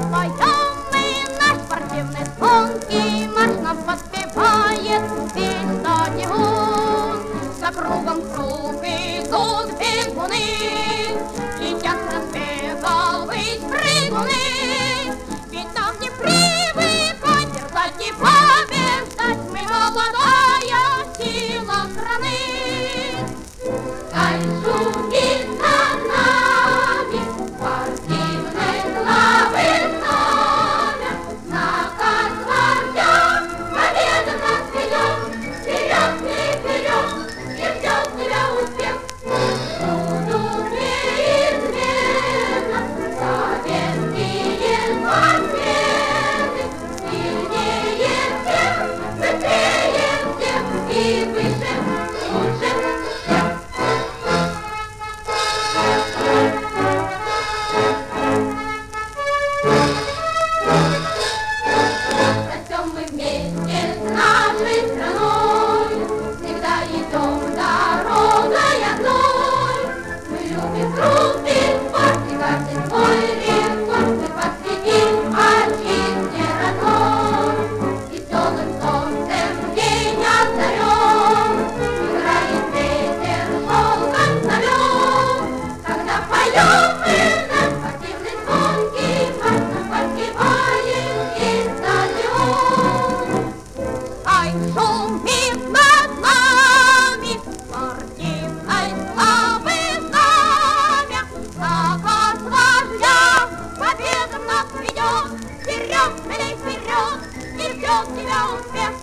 запоем мы наш спортивный звонкий марш, нам подпевает весь стадион. За кругом круг идут бегуны, летят с разбега ввысь прыгуны. Ведь нам не привыкать дерзать и побеждать, мы молодая сила страны. Ай, шумит над нами спортивной славы знамя, знак вождя, победа нас ведет, вперед и вперед, и ждет тебя успех. Будут неизменно советские спортсмены, сильнее всех, быстрее всех и выше, лучше всех. Растем мы вместе с нашей страной, всегда идем дорогой одной. Мы любим крупный спорт и каждый свой рекорд мы посвятим отчизне родной. Веселым солнцем день озарен, играет ветер шелком знамен. Когда поем мы наш спортивный звонкий марш, нам подпевает весь стадион. Ай, шумит над нами спортивной славы знамя, знак вождя, победа нас ведет, вперед, скорей вперед, и ждет тебя успех.